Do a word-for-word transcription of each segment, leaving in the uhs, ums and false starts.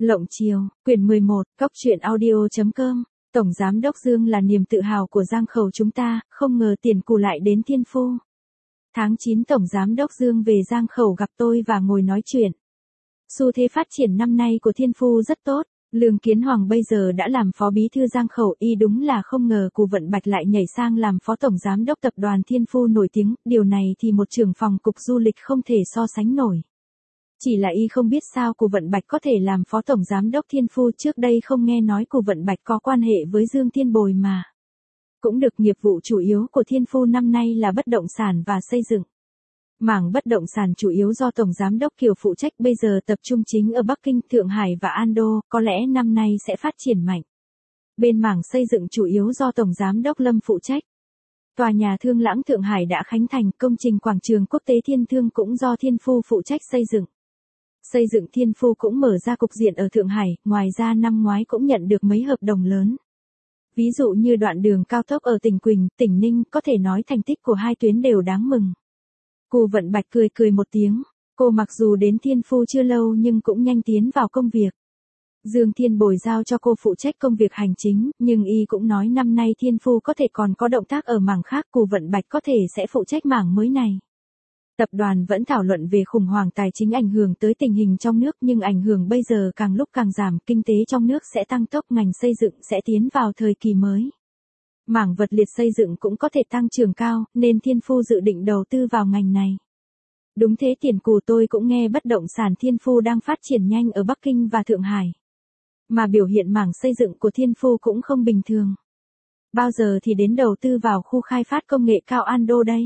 Lộng Chiều, quyển mười một, cóc truyện audio chấm com. Tổng Giám đốc Dương là niềm tự hào của Giang Khẩu chúng ta, không ngờ tiền cù lại đến Thiên Phu. Tháng chín Tổng Giám đốc Dương về Giang Khẩu gặp tôi và ngồi nói chuyện. Xu thế phát triển năm nay của Thiên Phu rất tốt. Lương Kiến Hoàng bây giờ đã làm phó bí thư Giang Khẩu, y đúng là không ngờ Cù Vận Bạch lại nhảy sang làm phó tổng giám đốc tập đoàn Thiên Phu nổi tiếng, điều này thì một trưởng phòng cục du lịch không thể so sánh nổi. Chỉ là y không biết sao Cù Vận Bạch có thể làm phó tổng giám đốc Thiên Phu, trước đây không nghe nói Cù Vận Bạch có quan hệ với Dương Thiên Bồi mà. Cũng được, nghiệp vụ chủ yếu của Thiên Phu năm nay là bất động sản và xây dựng. Mảng bất động sản chủ yếu do Tổng Giám đốc Kiều phụ trách, bây giờ tập trung chính ở Bắc Kinh, Thượng Hải và Ando, có lẽ năm nay sẽ phát triển mạnh. Bên mảng xây dựng chủ yếu do Tổng Giám đốc Lâm phụ trách. Tòa nhà Thương Lãng Thượng Hải đã khánh thành, công trình quảng trường quốc tế Thiên Thương cũng do Thiên Phu phụ trách xây dựng. Xây dựng Thiên Phu cũng mở ra cục diện ở Thượng Hải, ngoài ra năm ngoái cũng nhận được mấy hợp đồng lớn. Ví dụ như đoạn đường cao tốc ở tỉnh Quỳnh, tỉnh Ninh, có thể nói thành tích của hai tuyến đều đáng mừng. Cù Vận Bạch cười cười một tiếng, cô mặc dù đến Thiên Phu chưa lâu nhưng cũng nhanh tiến vào công việc. Dương Thiên Bồi giao cho cô phụ trách công việc hành chính, nhưng y cũng nói năm nay Thiên Phu có thể còn có động tác ở mảng khác, Cù Vận Bạch có thể sẽ phụ trách mảng mới này. Tập đoàn vẫn thảo luận về khủng hoảng tài chính ảnh hưởng tới tình hình trong nước, nhưng ảnh hưởng bây giờ càng lúc càng giảm, kinh tế trong nước sẽ tăng tốc, ngành xây dựng sẽ tiến vào thời kỳ mới. Mảng vật liệt xây dựng cũng có thể tăng trưởng cao, nên Thiên Phu dự định đầu tư vào ngành này. Đúng thế, tiền cù tôi cũng nghe bất động sản Thiên Phu đang phát triển nhanh ở Bắc Kinh và Thượng Hải. Mà biểu hiện mảng xây dựng của Thiên Phu cũng không bình thường. Bao giờ thì đến đầu tư vào khu khai phát công nghệ cao Ando đây?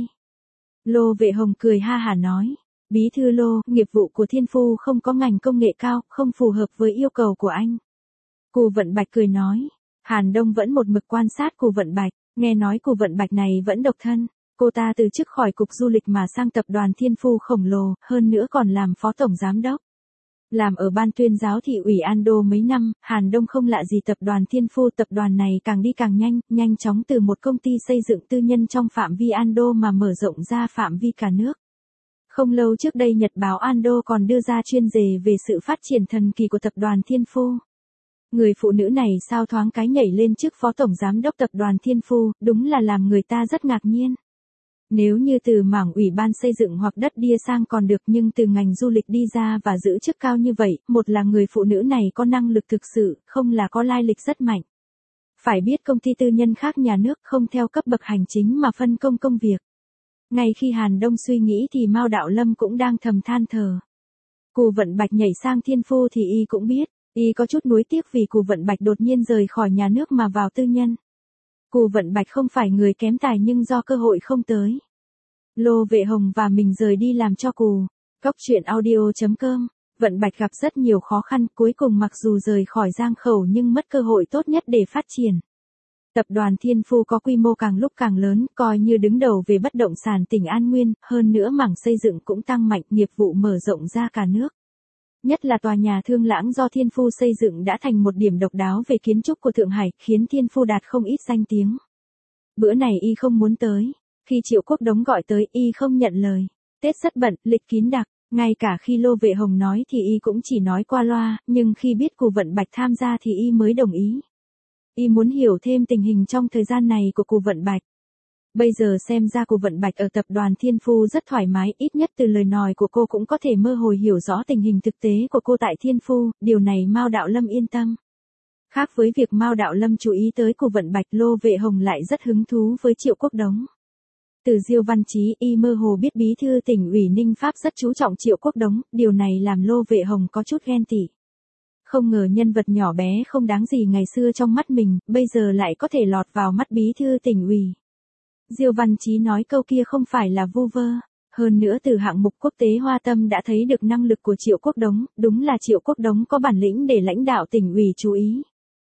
Lô Vệ Hồng cười ha hả nói. Bí thư Lô, nghiệp vụ của Thiên Phu không có ngành công nghệ cao, không phù hợp với yêu cầu của anh. Cù Vận Bạch cười nói. Hàn Đông vẫn một mực quan sát Cù Vận Bạch, nghe nói Cù Vận Bạch này vẫn độc thân. Cô ta từ chức khỏi cục du lịch mà sang tập đoàn Thiên Phu khổng lồ, hơn nữa còn làm phó tổng giám đốc. Làm ở ban tuyên giáo thị ủy Ando mấy năm, Hàn Đông không lạ gì tập đoàn Thiên Phu, tập đoàn này càng đi càng nhanh, nhanh chóng từ một công ty xây dựng tư nhân trong phạm vi Ando mà mở rộng ra phạm vi cả nước. Không lâu trước đây Nhật báo Ando còn đưa ra chuyên đề về sự phát triển thần kỳ của tập đoàn Thiên Phu. Người phụ nữ này sao thoáng cái nhảy lên chức phó tổng giám đốc tập đoàn Thiên Phu, đúng là làm người ta rất ngạc nhiên. Nếu như từ mảng ủy ban xây dựng hoặc đất đia sang còn được, nhưng từ ngành du lịch đi ra và giữ chức cao như vậy, một là người phụ nữ này có năng lực thực sự, không là có lai lịch rất mạnh. Phải biết công ty tư nhân khác nhà nước không theo cấp bậc hành chính mà phân công công việc. Ngay khi Hàn Đông suy nghĩ thì Mao Đạo Lâm cũng đang thầm than thở. Cù Vận Bạch nhảy sang Thiên Phu thì y cũng biết. Y có chút nuối tiếc vì Cù Vận Bạch đột nhiên rời khỏi nhà nước mà vào tư nhân. Cù Vận Bạch không phải người kém tài nhưng do cơ hội không tới. Lô Vệ Hồng và mình rời đi làm cho Cù. Cóc truyện audio chấm com. Vận Bạch gặp rất nhiều khó khăn, cuối cùng mặc dù rời khỏi Giang Khẩu nhưng mất cơ hội tốt nhất để phát triển. Tập đoàn Thiên Phu có quy mô càng lúc càng lớn, coi như đứng đầu về bất động sản tỉnh An Nguyên, hơn nữa mảng xây dựng cũng tăng mạnh, nghiệp vụ mở rộng ra cả nước. Nhất là tòa nhà Thương Lãng do Thiên Phu xây dựng đã thành một điểm độc đáo về kiến trúc của Thượng Hải, khiến Thiên Phu đạt không ít danh tiếng. Bữa này y không muốn tới, khi Triệu Quốc Đống gọi tới y không nhận lời. Tết rất bận, lịch kín đặc, ngay cả khi Lô Vệ Hồng nói thì y cũng chỉ nói qua loa, nhưng khi biết Cù Vận Bạch tham gia thì y mới đồng ý. Y muốn hiểu thêm tình hình trong thời gian này của Cù Vận Bạch. Bây giờ xem ra Cù Vận Bạch ở tập đoàn Thiên Phu rất thoải mái, ít nhất từ lời nói của cô cũng có thể mơ hồ hiểu rõ tình hình thực tế của cô tại Thiên Phu, điều này Mao Đạo Lâm yên tâm. Khác với việc Mao Đạo Lâm chú ý tới Cù Vận Bạch, Lô Vệ Hồng lại rất hứng thú với Triệu Quốc Đống. Từ Diêu Văn Chí, y mơ hồ biết bí thư tỉnh ủy Ninh Pháp rất chú trọng Triệu Quốc Đống, điều này làm Lô Vệ Hồng có chút ghen tị. Không ngờ nhân vật nhỏ bé không đáng gì ngày xưa trong mắt mình, bây giờ lại có thể lọt vào mắt bí thư tỉnh ủy. Diêu Văn Chí nói câu kia không phải là vu vơ. Hơn nữa từ hạng mục quốc tế Hoa Tâm đã thấy được năng lực của Triệu Quốc Đống, đúng là Triệu Quốc Đống có bản lĩnh để lãnh đạo tỉnh ủy chú ý.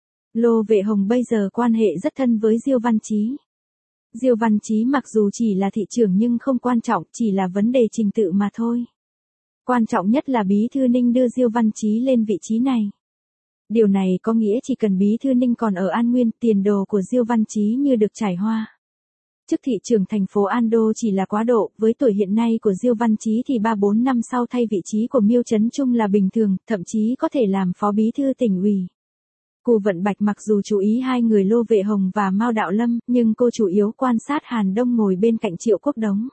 Lô Vệ Hồng bây giờ quan hệ rất thân với Diêu Văn Chí. Diêu Văn Chí mặc dù chỉ là thị trưởng nhưng không quan trọng, chỉ là vấn đề trình tự mà thôi. Quan trọng nhất là bí thư Ninh đưa Diêu Văn Chí lên vị trí này. Điều này có nghĩa chỉ cần bí thư Ninh còn ở An Nguyên, tiền đồ của Diêu Văn Chí như được trải hoa. chức thị trưởng thành phố Ando chỉ là quá độ, với tuổi hiện nay của Diêu Văn Chí thì ba bốn năm sau thay vị trí của Miêu Trấn Trung là bình thường, thậm chí có thể làm phó bí thư tỉnh ủy. Cù Vận Bạch mặc dù chú ý hai người Lô Vệ Hồng và Mao Đạo Lâm, nhưng cô chủ yếu quan sát Hàn Đông ngồi bên cạnh Triệu Quốc Đống.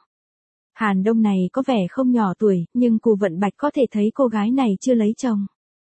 Hàn Đông này có vẻ không nhỏ tuổi, nhưng Cù Vận Bạch có thể thấy cô gái này chưa lấy chồng.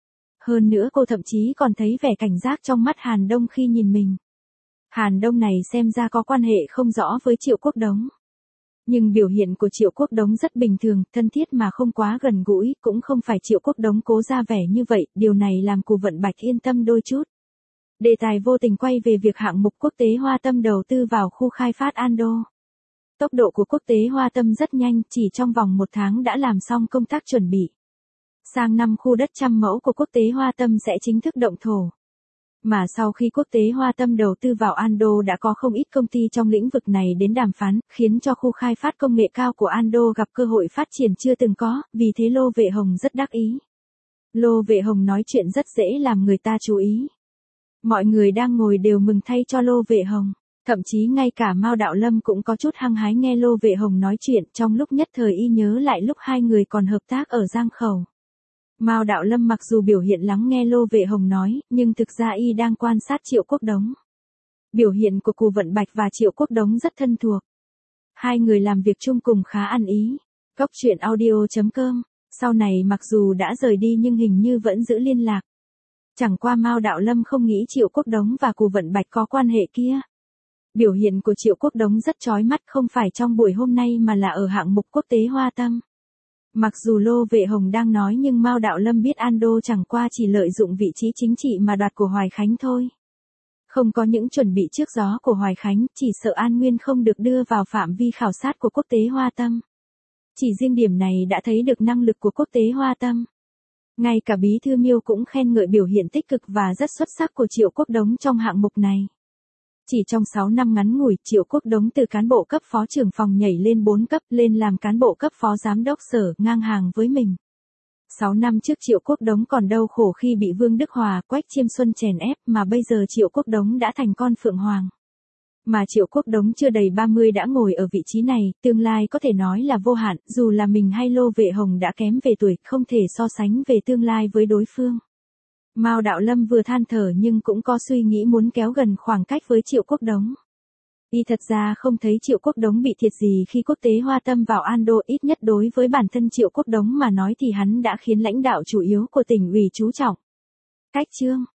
Hơn nữa cô thậm chí còn thấy vẻ cảnh giác trong mắt Hàn Đông khi nhìn mình. Hàn Đông này xem ra có quan hệ không rõ với Triệu Quốc Đống. Nhưng biểu hiện của Triệu Quốc Đống rất bình thường, thân thiết mà không quá gần gũi, cũng không phải Triệu Quốc Đống cố ra vẻ như vậy, điều này làm Cù Vận Bạch yên tâm đôi chút. Đề tài vô tình quay về việc hạng mục quốc tế Hoa Tâm đầu tư vào khu khai phát Ando. Tốc độ của quốc tế Hoa Tâm rất nhanh, chỉ trong vòng một tháng đã làm xong công tác chuẩn bị. Sang năm khu đất trăm mẫu của quốc tế Hoa Tâm sẽ chính thức động thổ. Mà sau khi quốc tế Hoa Tâm đầu tư vào Ando đã có không ít công ty trong lĩnh vực này đến đàm phán, khiến cho khu khai phát công nghệ cao của Ando gặp cơ hội phát triển chưa từng có, vì thế Lô Vệ Hồng rất đắc ý. Lô Vệ Hồng nói chuyện rất dễ làm người ta chú ý. Mọi người đang ngồi đều mừng thay cho Lô Vệ Hồng. Thậm chí ngay cả Mao Đạo Lâm cũng có chút hăng hái nghe Lô Vệ Hồng nói chuyện, trong lúc nhất thời y nhớ lại lúc hai người còn hợp tác ở Giang Khẩu. Mao Đạo Lâm mặc dù biểu hiện lắng nghe Lô Vệ Hồng nói, nhưng thực ra y đang quan sát Triệu Quốc Đống. Biểu hiện của Cù Vận Bạch và Triệu Quốc Đống rất thân thuộc. Hai người làm việc chung cùng khá ăn ý. Cốc truyện audio chấm com. Sau này mặc dù đã rời đi nhưng hình như vẫn giữ liên lạc. Chẳng qua Mao Đạo Lâm không nghĩ Triệu Quốc Đống và Cù Vận Bạch có quan hệ kia. Biểu hiện của Triệu Quốc Đống rất chói mắt, không phải trong buổi hôm nay mà là ở hạng mục quốc tế Hoa Tâm. Mặc dù Lô Vệ Hồng đang nói nhưng Mao Đạo Lâm biết Ando chẳng qua chỉ lợi dụng vị trí chính trị mà đoạt của Hoài Khánh thôi. Không có những chuẩn bị trước gió của Hoài Khánh, chỉ sợ An Nguyên không được đưa vào phạm vi khảo sát của quốc tế Hoa Tâm. Chỉ riêng điểm này đã thấy được năng lực của quốc tế Hoa Tâm. Ngay cả Bí thư Miêu cũng khen ngợi biểu hiện tích cực và rất xuất sắc của Triệu Quốc Đống trong hạng mục này. Chỉ trong sáu năm ngắn ngủi, Triệu Quốc Đống từ cán bộ cấp phó trưởng phòng nhảy lên bốn cấp, lên làm cán bộ cấp phó giám đốc sở, ngang hàng với mình. sáu năm trước Triệu Quốc Đống còn đau khổ khi bị Vương Đức Hòa, Quách Chiêm Xuân chèn ép, mà bây giờ Triệu Quốc Đống đã thành con Phượng Hoàng. Mà Triệu Quốc Đống chưa đầy ba mươi đã ngồi ở vị trí này, tương lai có thể nói là vô hạn, dù là mình hay Lô Vệ Hồng đã kém về tuổi, không thể so sánh về tương lai với đối phương. Mao Đạo Lâm vừa than thở nhưng cũng có suy nghĩ muốn kéo gần khoảng cách với Triệu Quốc Đống. Y thật ra không thấy Triệu Quốc Đống bị thiệt gì khi quốc tế Hoa Tâm vào Ando, ít nhất đối với bản thân Triệu Quốc Đống mà nói thì hắn đã khiến lãnh đạo chủ yếu của tỉnh ủy chú trọng. Cách chương